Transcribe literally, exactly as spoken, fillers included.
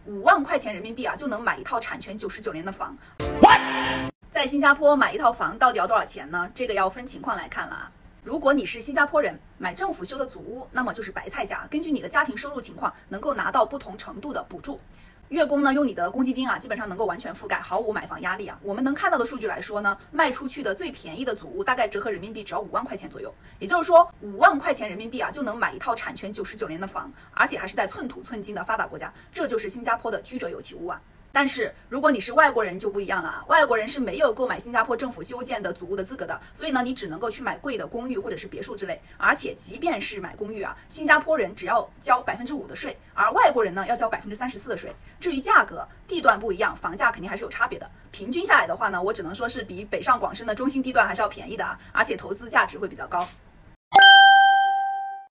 五万块钱人民币啊，就能买一套产权九十九年的房。What? 在新加坡买一套房到底要多少钱呢？这个要分情况来看了啊。如果你是新加坡人，买政府修的祖屋，那么就是白菜价，根据你的家庭收入情况，能够拿到不同程度的补助。月供呢，用你的公积金啊，基本上能够完全覆盖，毫无买房压力啊。我们能看到的数据来说呢，卖出去的最便宜的祖屋大概折合人民币只要五万块钱左右，也就是说五万块钱人民币啊，就能买一套产权九十九年的房，而且还是在寸土寸金的发达国家，这就是新加坡的居者有其屋啊。但是如果你是外国人就不一样了啊，外国人是没有购买新加坡政府修建的祖屋的资格的，所以呢，你只能够去买贵的公寓或者是别墅之类。而且即便是买公寓啊，新加坡人只要交百分之五的税，而外国人呢要交百分之三十四的税。至于价格，地段不一样，房价肯定还是有差别的。平均下来的话呢，我只能说是比北上广深的中心地段还是要便宜的啊，而且投资价值会比较高。